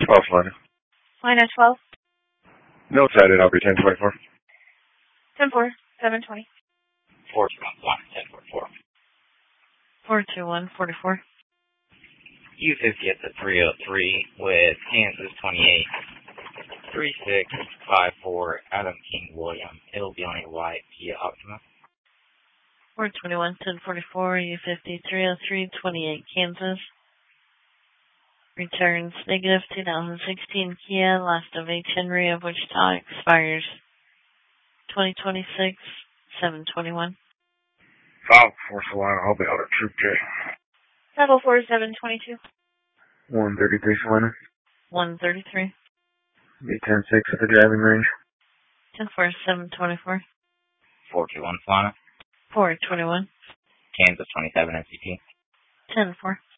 12 Lana. Line at 12. No sided, I'll be 1024. 10-4, 720. 421, 1044. 421, 44. U50 at the 303 with Kansas 28. 3654 Adam King William. It'll be on a white Kia Optima. 421, 1044, U50, 303, 28, Kansas. Returns negative 2016 Kia, last of H. Henry of Wichita, expires 2026, 721. 5-4 Solana, I'll be out at Troop J. 704, 722. 133 Solana. 133. Be 10-6 at the driving range. 10-4, 724. 421 Solana. 421. Kansas 27 NCT. 10-4.